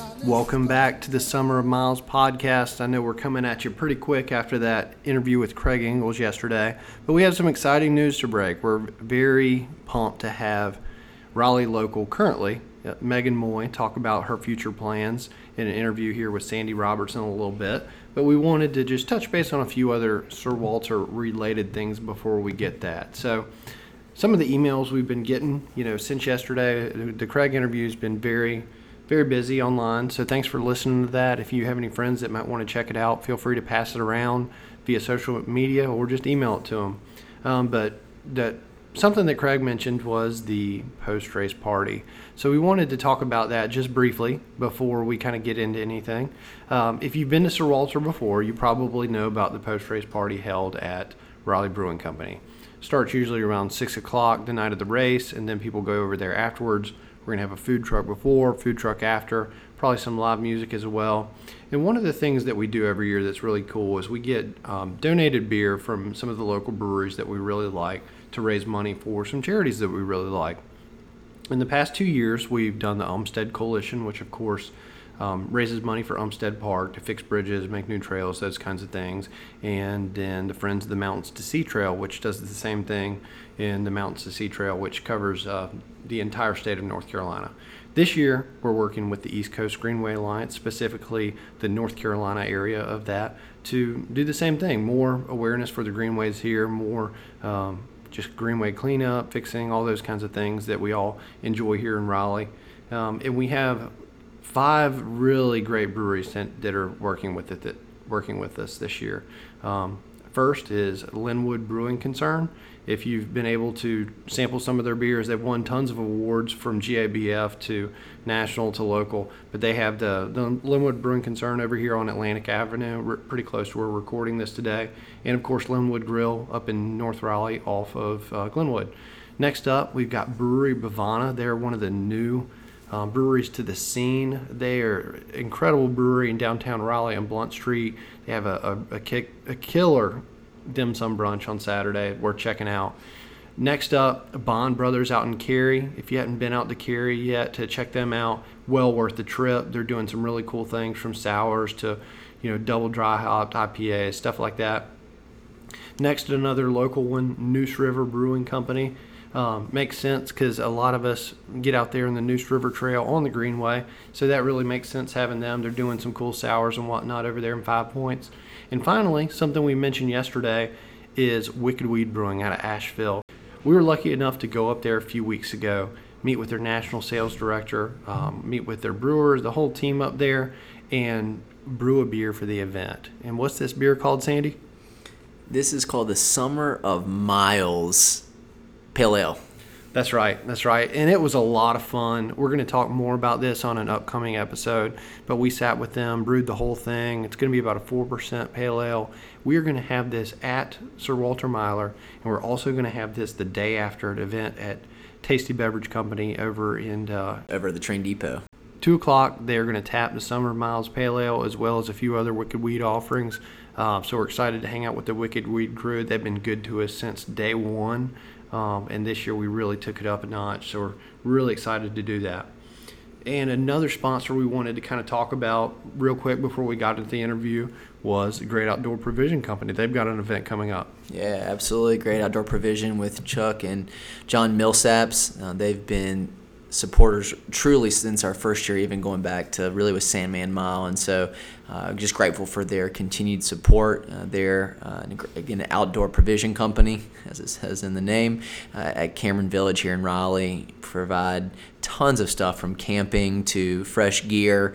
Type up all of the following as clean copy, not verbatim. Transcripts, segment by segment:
Welcome back to the Summer of Miles podcast. I know we're coming at you pretty quick after that interview with Craig Ingles yesterday, but we have some exciting news to break. We're very pumped to have Raleigh local currently, Megan Moy, talk about her future plans in an interview here with Sandy Robertson a little bit. But we wanted to just touch base on a few other Sir Walter related things before we get that. So some of the emails we've been getting, since yesterday, the Craig interview has been very busy online, so thanks for listening to that. If you have any friends that might want to check it out, feel free to pass it around via social media or just email it to them. But something that Craig mentioned was the post-race party. So we wanted to talk about that just briefly before we kind of get into anything. If you've been to Sir Walter before, you probably know about the post-race party held at Raleigh Brewing Company. Starts usually around 6 o'clock the night of the race, and then people go over there afterwards. We're going to have a food truck before, food truck after, probably some live music as well. And one of the things that we do every year that's really cool is we get donated beer from some of the local breweries that we really like to raise money for some charities that we really like. In the past 2 years, we've done the Umstead Coalition, which of course raises money for Umstead Park to fix bridges, make new trails, those kinds of things. And then the Friends of the Mountains to Sea Trail, which does the same thing in the Mountains to Sea Trail, which covers the entire state of North Carolina. This year, we're working with the East Coast Greenway Alliance, specifically the North Carolina area of that, to do the same thing. More awareness for the greenways here, more just greenway cleanup, fixing, all those kinds of things that we all enjoy here in Raleigh. And we have 5 really great breweries that are working with us this year. First is Linwood Brewing Concern. If you've been able to sample some of their beers, they've won tons of awards from GABF to national to local. But they have the Linwood Brewing Concern over here on Atlantic Avenue, pretty close to where we're recording this today. And of course, Linwood Grill up in North Raleigh off of Glenwood. Next up, we've got Brewery Bavana. They're one of the new breweries to the scene. They are an incredible brewery in downtown Raleigh on Blunt Street. They have a killer dim sum brunch on Saturday we're checking out. Next up, Bond Brothers out in Cary. If you haven't been out to Cary yet to check them out, well worth the trip. They're doing some really cool things from sours to double dry hopped IPAs, stuff like that. Next, another local one, Neuse River Brewing Company. Makes sense because a lot of us get out there in the Neuse River Trail on the Greenway, so that really makes sense having them. They're doing some cool sours and whatnot over there in 5 Points. And finally, something we mentioned yesterday is Wicked Weed Brewing out of Asheville. We were lucky enough to go up there a few weeks ago, meet with their national sales director, meet with their brewers, the whole team up there, and brew a beer for the event. And what's this beer called, Sandy? This is called the Summer of Miles Pale Ale. That's right. And it was a lot of fun. We're going to talk more about this on an upcoming episode, but we sat with them, brewed the whole thing. It's going to be about a 4% pale ale. We are going to have this at Sir Walter Meiler, and we're also going to have this the day after an event at Tasty Beverage Company over at the train depot. 2 o'clock, they're going to tap the Summer of Miles Pale Ale as well as a few other Wicked Weed offerings. So we're excited to hang out with the Wicked Weed crew. They've been good to us since day one. And this year we really took it up a notch, so we're really excited to do that. And another sponsor we wanted to kind of talk about real quick before we got into the interview was Great Outdoor Provision Company. They've got an event coming up. Yeah, absolutely. Great Outdoor Provision with Chuck and John Millsaps. They've been supporters truly since our first year, even going back to really with Sandman Mile, and so just grateful for their continued support. They're again an outdoor provision company, as it says in the name, at Cameron Village here in Raleigh. Provide tons of stuff from camping to fresh gear.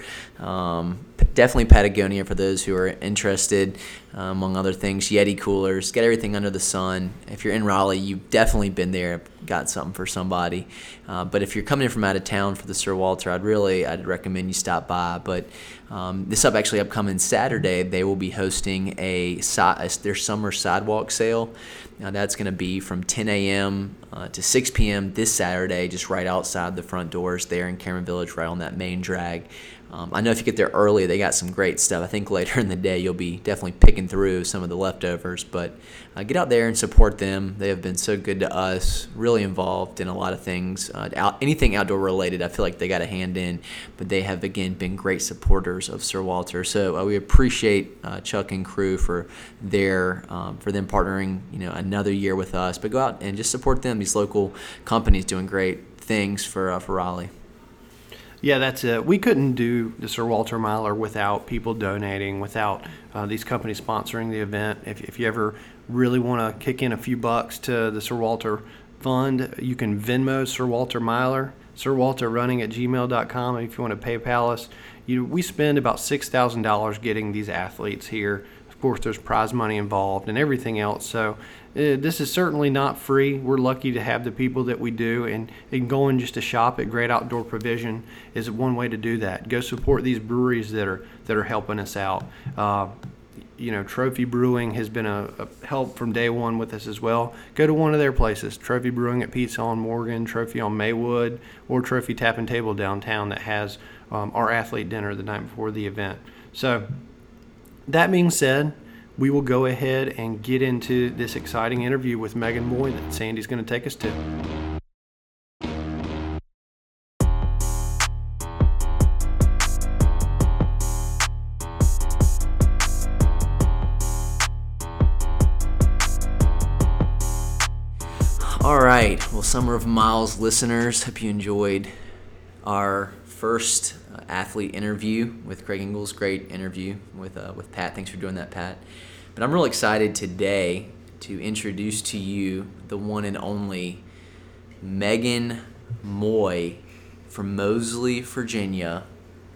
Definitely Patagonia for those who are interested, among other things. Yeti coolers, get everything under the sun. If you're in Raleigh, you've definitely been there, got something for somebody. But if you're coming in from out of town for the Sir Walter, I'd recommend you stop by. But this upcoming Saturday, they will be hosting their summer sidewalk sale. Now that's going to be from 10 a.m. To 6 p.m. this Saturday, just right outside the front doors there in Cameron Village, right on that main drag. I know if you get there early, they got some great stuff. I think later in the day you'll be definitely picking making through some of the leftovers. But get out there and support them. They have been so good to us, really involved in a lot of things. Anything outdoor related, I feel like they got a hand in, but they have, again, been great supporters of Sir Walter. So we appreciate Chuck and crew for them partnering, another year with us. But go out and just support them. These local companies doing great things for Raleigh. Yeah, that's it. We couldn't do the Sir Walter Miler without people donating, without these companies sponsoring the event. If you ever really want to kick in a few bucks to the Sir Walter Fund, you can Venmo Sir Walter Miler, sirwalterrunning@gmail.com. If you want to PayPal us, we spend about $6,000 getting these athletes here. Of course, there's prize money involved and everything else. So this is certainly not free. We're lucky to have the people that we do, and going just to shop at Great Outdoor Provision is one way to do that. Go support these breweries that are helping us out. Trophy Brewing has been a help from day one with us as well. Go to one of their places, Trophy Brewing at Pizza on Morgan, Trophy on Maywood, or Trophy Tap and Table downtown that has our athlete dinner the night before the event. So that being said, we will go ahead and get into this exciting interview with Megan Moy that Sandy's going to take us to. All right. Well, Summer of Miles listeners, hope you enjoyed our first athlete interview with Craig Engels. Great interview with Pat. Thanks for doing that, Pat. But I'm real excited today to introduce to you the one and only Megan Moy from Moseley, Virginia.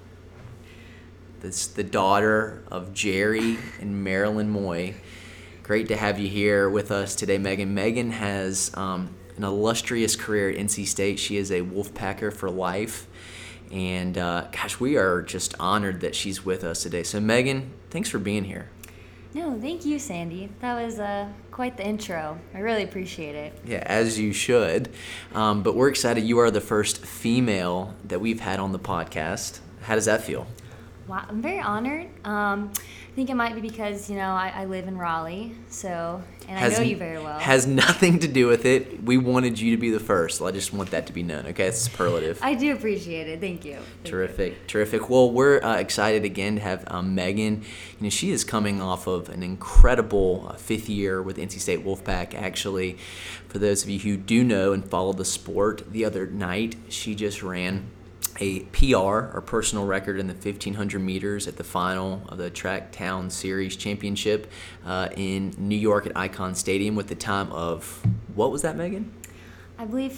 That's the daughter of Jerry and Marilyn Moy. Great to have you here with us today, Megan. Megan has an illustrious career at NC State. She is a Wolfpacker for life. And we are just honored that she's with us today. So Megan, thanks for being here. No, thank you, Sandy. That was quite the intro. I really appreciate it. Yeah, as you should. But we're excited. You are the first female that we've had on the podcast. How does that feel? Wow, I'm very honored. I think it might be because, I live in Raleigh, I know you very well. Has nothing to do with it. We wanted you to be the first. I just want that to be known, okay? It's superlative. I do appreciate it. Thank you. Terrific. Well, we're excited again to have Megan. She is coming off of an incredible fifth year with NC State Wolfpack. Actually, for those of you who do know and follow the sport, the other night she just ran a PR, or personal record, in the 1,500 meters at the final of the Track Town Series Championship in New York at Icon Stadium with the time of, what was that, Megan? I believe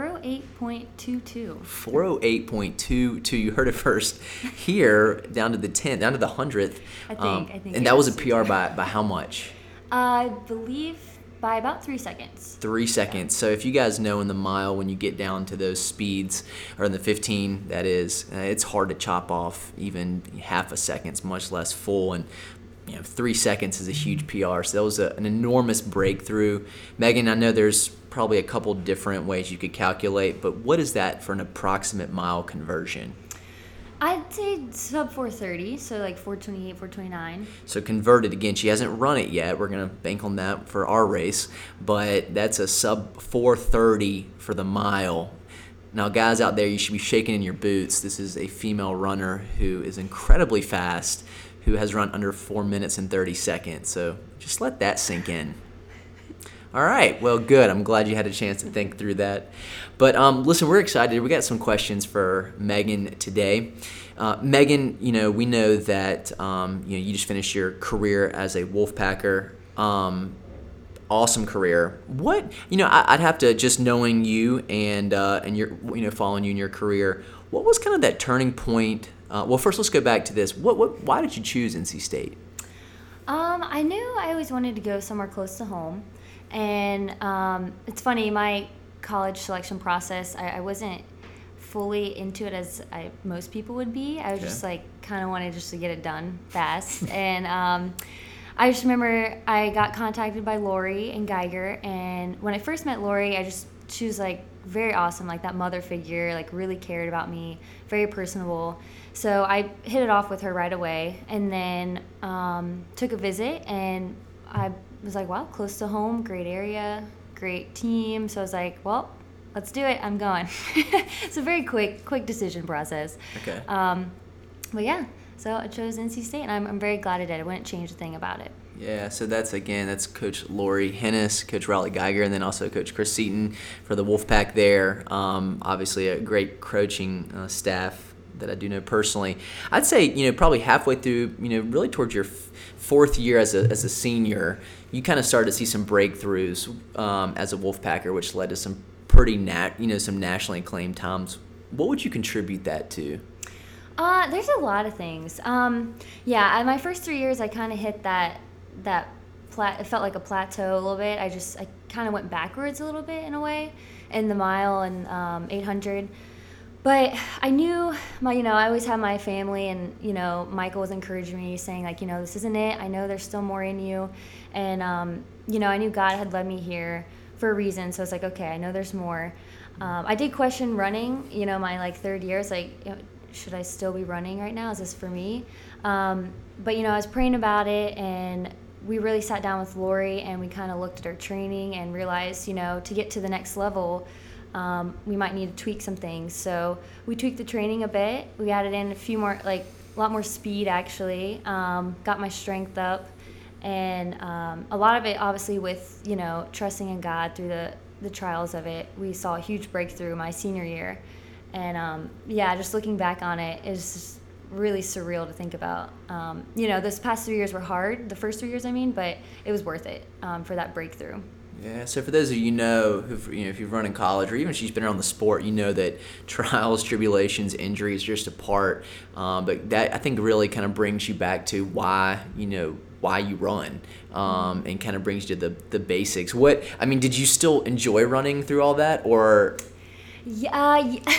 408.22. 408.22. You heard it first here, down to the 100th. I think. And that was a PR by how much? I believe by about 3 seconds. 3 seconds. So if you guys know in the mile, when you get down to those speeds, or in the 15, that is, it's hard to chop off even half a second, much less full. And 3 seconds is a huge PR. So that was an enormous breakthrough. Megan, I know there's probably a couple different ways you could calculate, but what is that for an approximate mile conversion? I'd say sub 430, so like 428, 429. So converted, again, she hasn't run it yet. We're going to bank on that for our race, but that's a sub 430 for the mile. Now, guys out there, you should be shaking in your boots. This is a female runner who is incredibly fast, who has run under 4 minutes and 30 seconds. So just let that sink in. All right. Well, good. I'm glad you had a chance to think through that. But listen, we're excited. We got some questions for Megan today. Megan, we know that you just finished your career as a Wolfpacker. Awesome career. What I'd have to, just knowing you and your following you in your career, what was kind of that turning point? Well, first let's go back to this. Why did you choose NC State? I knew I always wanted to go somewhere close to home. And it's funny, my college selection process, I wasn't fully into it as most people would be. I was just kind of wanted just to get it done fast. And I just remember I got contacted by Lori and Geiger. And when I first met Lori, I just she was like very awesome, like that mother figure, like really cared about me, very personable. So I hit it off with her right away, and then took a visit, and I was like, wow, close to home, great area, great team. So I was like, well, let's do it. I'm going. It's a very quick decision process. Okay. But yeah, so I chose NC State, and I'm very glad I did. I wouldn't change a thing about it. Yeah, so that's Coach Lori Hennis, Coach Riley Geiger, and then also Coach Chris Seaton for the Wolfpack there. Obviously a great coaching staff that I do know personally. I'd say, probably halfway through, really towards your fourth year as a senior, you kind of started to see some breakthroughs as a Wolfpacker, which led to some pretty some nationally acclaimed times. What would you contribute that to? There's a lot of things. My first 3 years, I kind of hit that it felt like a plateau a little bit. I kind of went backwards a little bit in a way in the mile and 800. But I knew I always had my family, and, Michael was encouraging me, saying like, this isn't it. I know there's still more in you. And, I knew God had led me here for a reason. So it's like, okay, I know there's more. I did question running, my like third year. It's like, should I still be running right now? Is this for me? But, I was praying about it, and we really sat down with Lori, and we kind of looked at our training and realized, to get to the next level, we might need to tweak some things. So we tweaked the training a bit. We added in a few more, a lot more speed actually, got my strength up, and a lot of it obviously with, trusting in God through the trials of it. We saw a huge breakthrough my senior year. And just looking back on it is just really surreal to think about. This past 3 years were hard, the first 3 years, but it was worth it for that breakthrough. Yeah, so for those of you if you've run in college, or even if you've been around the sport, that trials, tribulations, injuries are just a part. But that, I think, really kind of brings you back to why you run, and kind of brings you to the basics. Did you still enjoy running through all that, or? Yeah,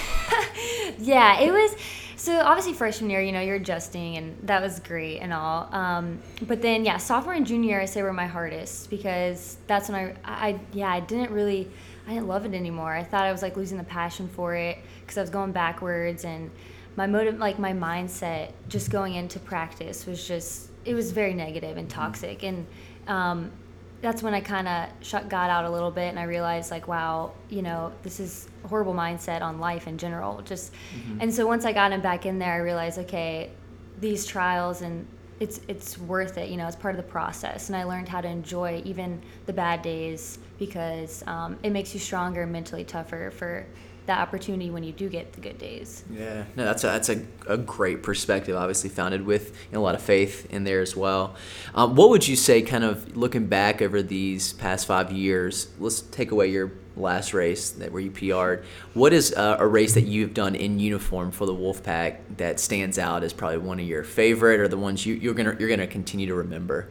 it was. So obviously freshman year, you're adjusting, and that was great and all. But then, sophomore and junior year, I say were my hardest, because that's when I didn't love it anymore. I thought I was like losing the passion for it, because I was going backwards, and my mindset just going into practice was very negative and toxic. And that's when I kind of shut God out a little bit, and I realized like, wow, this is a horrible mindset on life in general. And so once I got him back in there, I realized, okay, these trials, and it's worth it. It's part of the process, and I learned how to enjoy even the bad days, because it makes you stronger and mentally tougher for that opportunity when you do get the good days. Yeah, no, that's a great perspective, obviously founded with a lot of faith in there as well. What would you say, kind of looking back over these past 5 years, let's take away your last race where you PR'd, what is a race that you've done in uniform for the Wolfpack that stands out as probably one of your favorite, or the ones you're gonna continue to remember?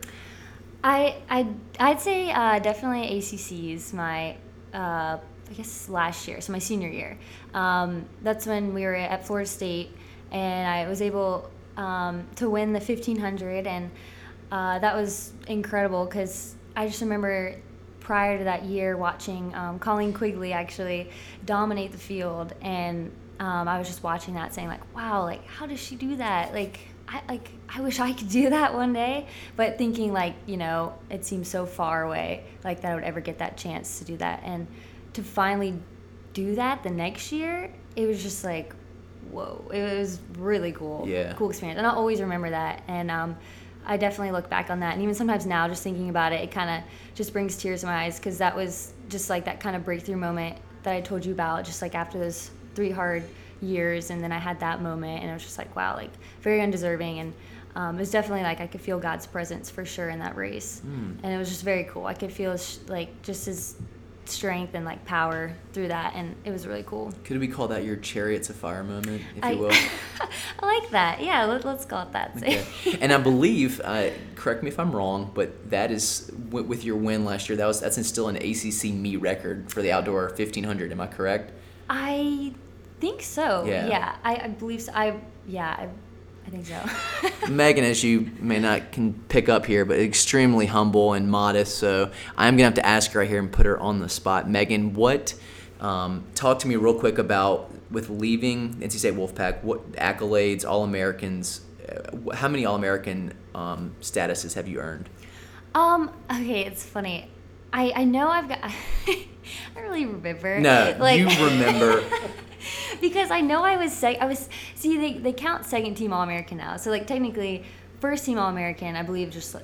I'd say definitely ACC's my I guess last year, so my senior year. That's when we were at Florida State, and I was able to win the 1500, and that was incredible, because I just remember prior to that year watching Colleen Quigley actually dominate the field, and I was just watching that, saying like, wow, like how does she do that? I wish I could do that one day, but thinking like, it seems so far away, like that I would ever get that chance to do that. And to finally do that the next year, it was just like, whoa, it was really cool. Yeah. Cool experience. And I'll always remember that. And I definitely look back on that. And even sometimes now, just thinking about it, it kind of just brings tears to my eyes, because that was just like that kind of breakthrough moment that I told you about, just like after those 3 hard years. And then I had that moment, and it was just like, wow, like very undeserving. And it was definitely like I could feel God's presence for sure in that race. And it was just very cool. I could feel like just his strength and like power through that, and it was really cool. Could we call that your Chariots of Fire moment, if you will? I like that. Yeah, let's call it that. Okay. And I believe, correct me if I'm wrong, but that is with your win last year. That's still an ACC meet record for the outdoor 1500. Am I correct? I think so. Yeah. I believe so. I think so. Megan, as you may not can pick up here, but extremely humble and modest. So I'm going to have to ask her right here and put her on the spot. Megan, what Talk to me real quick about, with leaving NC State Wolfpack, what accolades, All-Americans, how many All-American statuses have you earned? Okay, it's funny. I know I've got. I don't really remember. No, you remember. Because I know I was see they count second team All-American now. So like technically first team All-American I believe just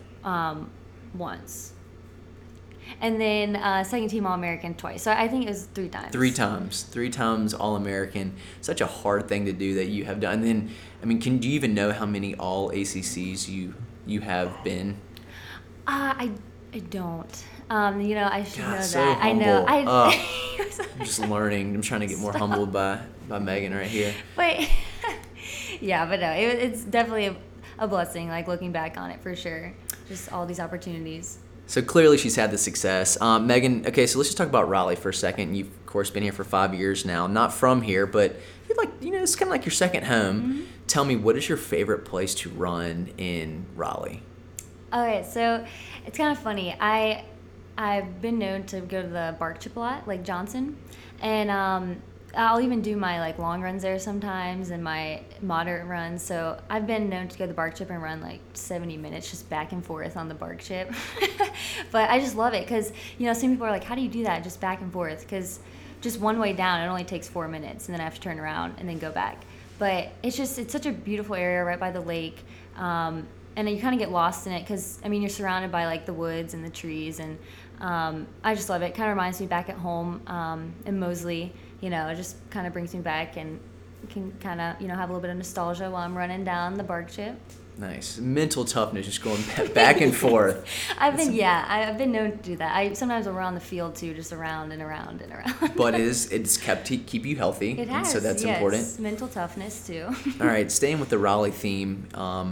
once. And then second team All-American twice. So I think it was 3 times. 3 times All-American. Such a hard thing to do that you have done. And then I mean, do you even know how many all ACCs you have been? I don't. I should know so that. Humble. I know. I'm just learning. I'm trying to get more humbled by Megan right here. But yeah, but no, it's definitely a blessing. Like looking back on it, for sure. Just all these opportunities. So clearly she's had the success. Megan, okay, so let's just talk about Raleigh for a second. You've, of course, been here for 5 years now. Not from here, but it's kind of like your second home. Mm-hmm. Tell me, what is your favorite place to run in Raleigh? Okay, so it's kind of funny. I've been known to go to the Bark Chip a lot, like Johnson, and I'll even do my like long runs there sometimes and my moderate runs. So I've been known to go to the Bark Chip and run like 70 minutes just back and forth on the Bark Chip. But I just love it because some people are like, how do you do that just back and forth? Because just one way down it only takes 4 minutes and then I have to turn around and then go back. But it's such a beautiful area right by the lake. And you kind of get lost in it because, you're surrounded by, like, the woods and the trees. And I just love it. It kind of reminds me back at home in Mosley. It just kind of brings me back and can kind of, have a little bit of nostalgia while I'm running down the Bark Chip. Nice. Mental toughness, just going back and forth. I've been known to do that. I sometimes will run on the field, too, just around and around and around. But it's keep you healthy. It has, so that's important. Mental toughness, too. All right, staying with the Raleigh theme,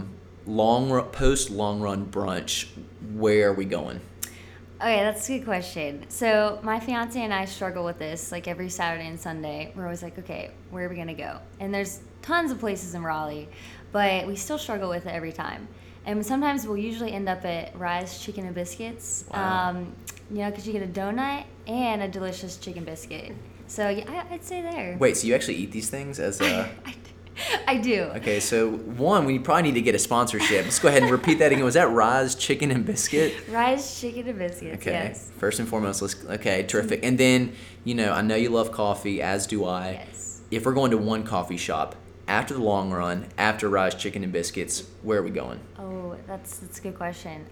post long run brunch, where are we going? Okay, that's a good question. So my fiance and I struggle with this like every Saturday and Sunday. We're always like, okay, where are we gonna go? And there's tons of places in Raleigh, but we still struggle with it every time. And sometimes we'll usually end up at Rise Chicken and Biscuits. Wow. Because you get a donut and a delicious chicken biscuit. So yeah, I'd say there. Wait, so you actually eat these things as a? I do. Okay, so one, we probably need to get a sponsorship. Let's go ahead and repeat that again. Was that Rise Chicken and Biscuit? Rise Chicken and Biscuits, okay. Yes. First and foremost, okay, terrific. And then, I know you love coffee, as do I. Yes. If we're going to one coffee shop, after the long run, after Rise Chicken and Biscuits, where are we going? Oh, that's a good question.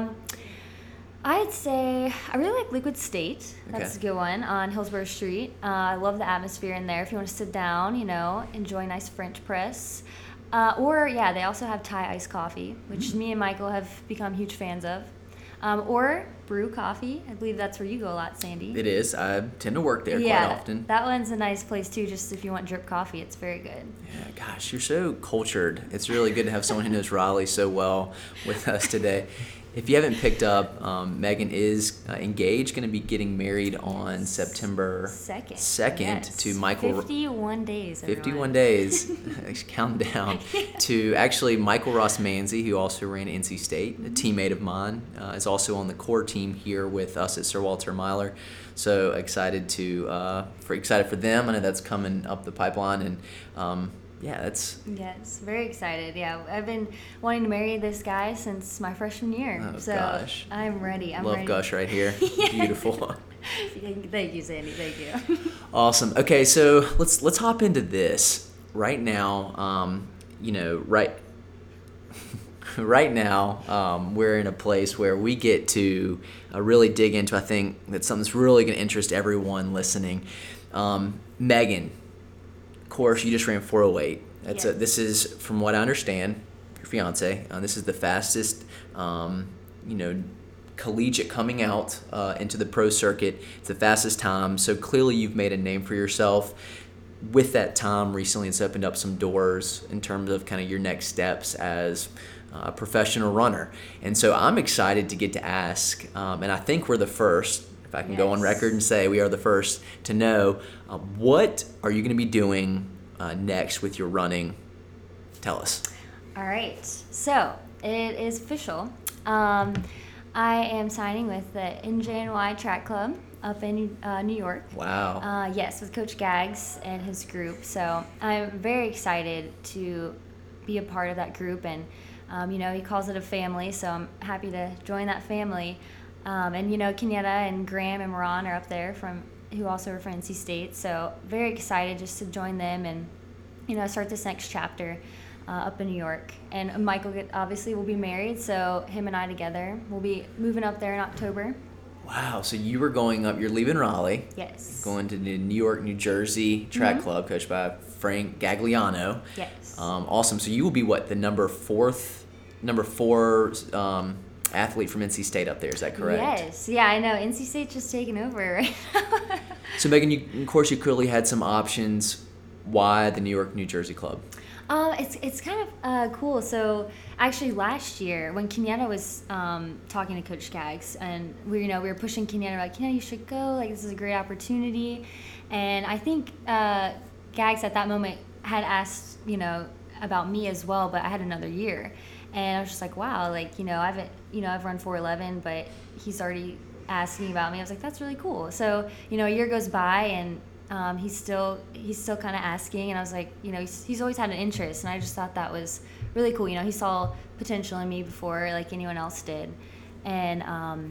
I'd say I really like Liquid State. That's a good one on Hillsborough Street. I love the atmosphere in there. If you want to sit down, enjoy a nice French press. They also have Thai iced coffee, which me and Michael have become huge fans of. Or Brew Coffee. I believe that's where you go a lot, Sandy. It is. I tend to work there quite often. That one's a nice place too, just if you want drip coffee. It's very good. Yeah, gosh, you're so cultured. It's really good to have someone who knows Raleigh so well with us today. If you haven't picked up, Megan is engaged, going to be getting married on September 2nd to Michael. 51 days. 51 days. Count down. To actually Michael Ross Manzi, who also ran NC State, a teammate of mine, is also on the core team here with us at Sir Walter Myler. So excited for them. I know that's coming up the pipeline, and Yes, very excited. Yeah, I've been wanting to marry this guy since my freshman year. Oh, so gosh. I'm ready. Love gush right here. Beautiful. Thank you, Sandy. Thank you. Awesome. Okay, so let's hop into this right now. Right now, we're in a place where we get to really dig into. I think that's something that's really going to interest everyone listening. Megan. Of course, you just ran 4:08. This is, from what I understand, your fiance. This is the fastest, collegiate coming out into the pro circuit. It's the fastest time. So clearly, you've made a name for yourself. With that time, recently, it's opened up some doors in terms of kind of your next steps as a professional runner. And so I'm excited to get to ask, and I think we're the first. If I can go on record and say we are the first to know, what are you going to be doing next with your running? Tell us. All right. So it is official. I am signing with the NJNY Track Club. up in New York. Wow. Yes, with Coach Gags and his group. So I'm very excited to be a part of that group. And, he calls it a family, so I'm happy to join that family. And, Kenyatta and Graham and Moran are up there who also are from NC State. So very excited just to join them and, start this next chapter up in New York. And Michael obviously will be married, so him and I together. We'll be moving up there in October. Wow. So you were going up, you're leaving Raleigh. Yes. Going to the New York, New Jersey track club, coached by Frank Gagliano. Yes. Awesome. So you will be what, the number four athlete from NC State up there, is that correct? Yes. Yeah, I know. NC State's just taking over right now. So Megan, of course you clearly had some options. Why the New York, New Jersey club? It's kind of cool. So actually last year when Kenyatta was talking to Coach Gags, and we were pushing Kenyatta, like, you should go, like, this is a great opportunity. And I think Gags at that moment had asked, about me as well, but I had another year. And I was just like, wow, like, I've run 4:11, but he's already asking about me. I was like, that's really cool. So, a year goes by, and he's still kind of asking, and I was like, he's always had an interest, and I just thought that was really cool. He saw potential in me before like anyone else did, and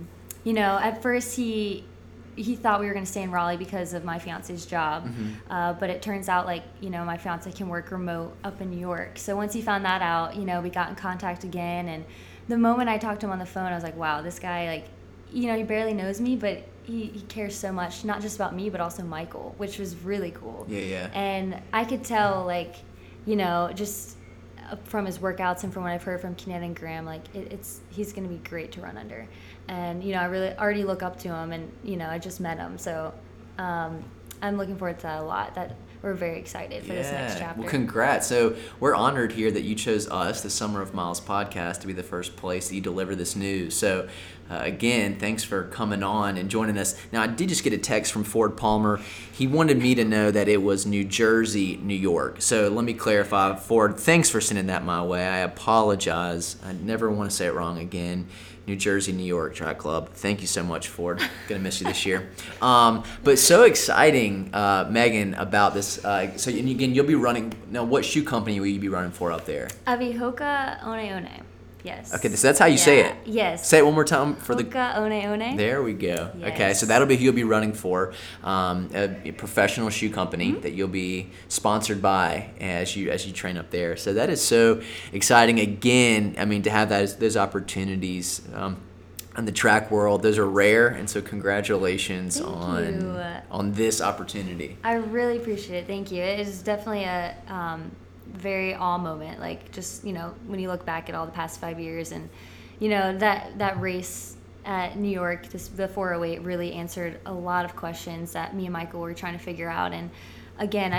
at first he thought we were going to stay in Raleigh because of my fiance's job, but it turns out like my fiance can work remote up in New York. So once he found that out, we got in contact again, and the moment I talked to him on the phone, I was like, wow, this guy, like, he barely knows me, but he cares so much, not just about me, but also Michael, which was really cool. Yeah. And I could tell, like, just from his workouts and from what I've heard from Kenyatta and Graham, like, he's going to be great to run under. And, I really already look up to him, and, I just met him. So I'm looking forward to that a lot. That we're very excited for this next chapter. Well, congrats. So we're honored here that you chose us, the Summer of Miles podcast, to be the first place that you deliver this news. So again, thanks for coming on and joining us. Now, I did just get a text from Ford Palmer. He wanted me to know that it was New Jersey, New York. So let me clarify. Ford, thanks for sending that my way. I apologize. I never want to say it wrong again. New Jersey, New York Track Club. Thank you so much, Ford. Gonna miss you this year. But so exciting, Megan, about this. So and again, you'll be running. Now, what shoe company will you be running for up there? Hoka One One. Yes. Okay, so that's how you say it. Yes. Say it one more time for Hoka One One. There we go. Yes. Okay, so that'll be who you'll be running for, a professional shoe company that you'll be sponsored by as you train up there. So that is so exciting. Again, I mean, to have those opportunities in the track world, those are rare, and so congratulations on this opportunity. I really appreciate it. Thank you. It is definitely a very awe moment, like, just when you look back at all the past 5 years, and that race at New York, the 408, really answered a lot of questions that me and Michael were trying to figure out. And again,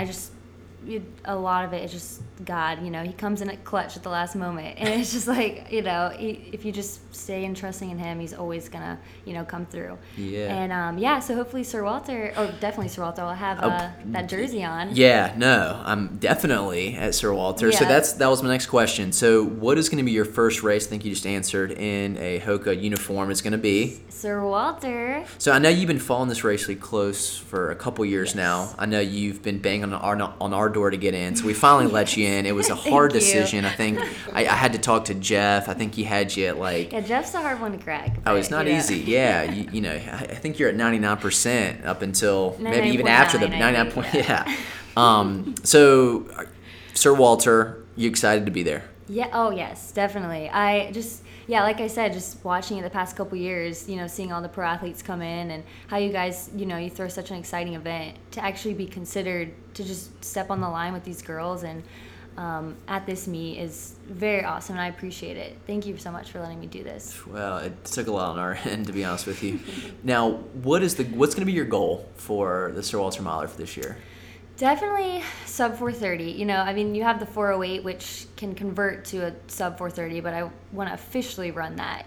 a lot of it is just God. He comes in at clutch at the last moment, and it's just like, if you just stay in trusting in Him, He's always gonna come through. Yeah. And so hopefully Sir Walter will have that jersey on. Yeah, no, I'm definitely at Sir Walter. Yeah. So that was my next question. So what is going to be your first race? I think you just answered in a Hoka uniform. It's going to be Sir Walter. So I know you've been following this race really close for a couple years Yes. now. I know you've been banging on our door to get in, so we finally let you in. It was a hard decision. I think I had to talk to Jeff. I think he had you at like. Yeah, Jeff's a hard one to crack. Oh, it's not easy. Yeah, I think you're at 99% up until maybe even after the 99 point. Yeah. So, Sir Walter, you excited to be there? Yeah. Oh, yes, definitely. Like I said, just watching it the past couple years, seeing all the pro athletes come in, and how you guys, you throw such an exciting event, to actually be considered to just step on the line with these girls and at this meet is very awesome, and I appreciate it. Thank you so much for letting me do this. Well, it took a lot on our end, to be honest with you. Now, what's going to be your goal for the Sir Walter Miler for this year? Definitely sub 4:30. You have the 4:08, which can convert to a sub 4:30, but I want to officially run that.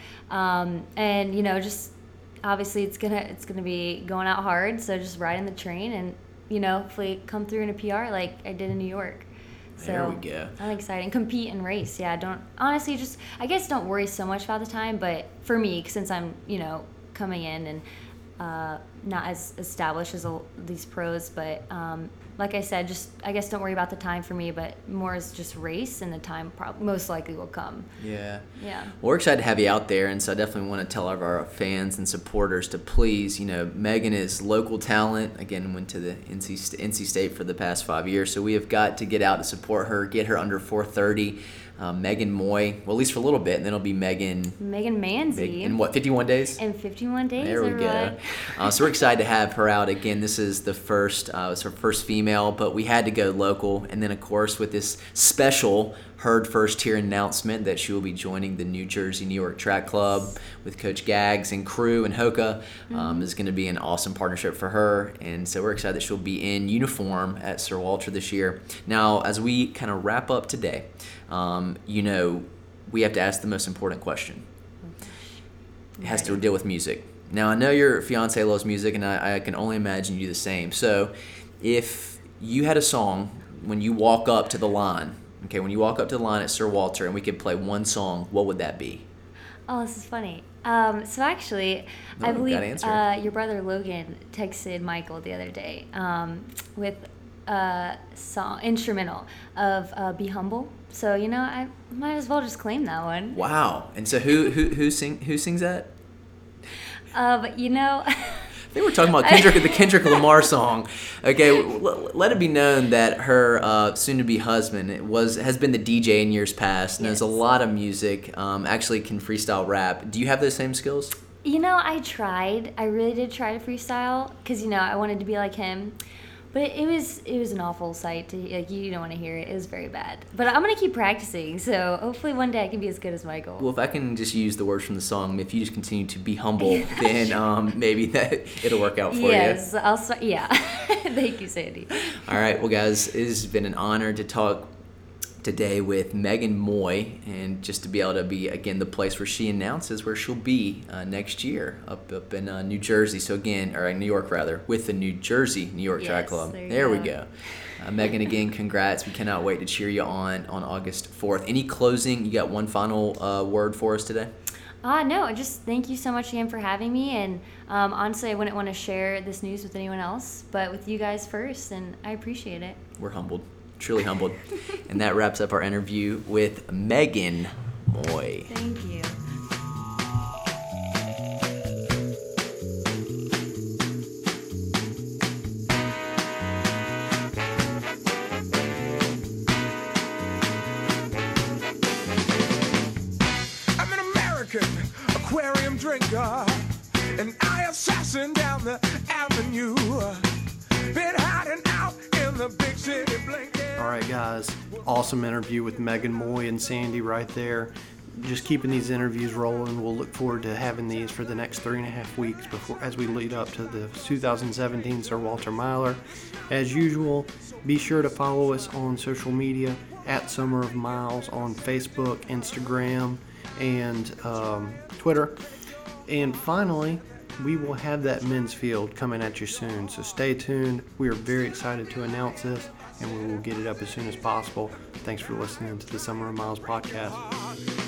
Just obviously it's gonna be going out hard. So just riding the train and hopefully come through in a PR like I did in New York. So there we go. I'm excited. And compete and race. Yeah, don't worry so much about the time. But for me, since I'm coming in, and not as established as these pros, but like I said, just I guess don't worry about the time for me, but more is just race, and the time most likely will come. Yeah. Yeah. Well, we're excited to have you out there, and so I definitely want to tell all of our fans and supporters to please, Megan is local talent. Again, went to the NC State for the past 5 years, so we have got to get out to support her, get her under 430. Megan Moy, well, at least for a little bit, and then it'll be Megan Manzi. In what, 51 days? In 51 days. There we go. So we're excited to have her out again. This is the first, it's her first female, but we had to go local. And then, of course, with this special Heard First here announcement that she will be joining the New Jersey, New York Track Club with Coach Gags and crew and Hoka. Is going to be an awesome partnership for her. And so we're excited that she'll be in uniform at Sir Walter this year. Now, as we kind of wrap up today, we have to ask the most important question. It has to deal with music. Now, I know your fiance loves music, and I can only imagine you do the same. So if you had a song when you walk up to the line, at Sir Walter, and we could play one song, what would that be? Oh, this is funny. So actually, I believe your brother Logan texted Michael the other day with a song, instrumental of "Be Humble." So I might as well just claim that one. Wow! And so who sings that? I think we're talking about the Kendrick Lamar song. Okay, let it be known that her soon-to-be husband has been the DJ in years past, knows a lot of music, actually can freestyle rap. Do you have those same skills? I tried. I really did try to freestyle because, I wanted to be like him. But it was an awful sight to you don't want to hear it. It was very bad. But I'm gonna keep practicing, so hopefully one day I can be as good as Michael. Well, if I can just use the words from the song, if you just continue to be humble, then maybe that it'll work out for you. Yes, I'll start. Yeah. Thank you, Sandy. All right, well, guys, it has been an honor to talk today with Megan Moy, and just to be able to be, again, the place where she announces where she'll be next year up in New Jersey. So again, or New York rather, with the New Jersey New York Track Club. There we go. Megan, again, congrats. We cannot wait to cheer you on August 4th. Any closing? You got one final word for us today? No, just thank you so much again for having me. And honestly, I wouldn't want to share this news with anyone else, but with you guys first, and I appreciate it. We're humbled. Truly humbled. And that wraps up our interview with Megan Moy. Thank you. I'm an American aquarium drinker, an eye assassin down the avenue. Been hiding out in the big city blinking. All right, guys. Awesome interview with Megan Moy and Sandy right there. Just keeping these interviews rolling. We'll look forward to having these for the next 3.5 weeks as we lead up to the 2017 Sir Walter Miler. As usual, be sure to follow us on social media at Summer of Miles on Facebook, Instagram, and Twitter. And finally, we will have that men's field coming at you soon, so stay tuned. We are very excited to announce this, and we will get it up as soon as possible. Thanks for listening to the Summer of Miles podcast.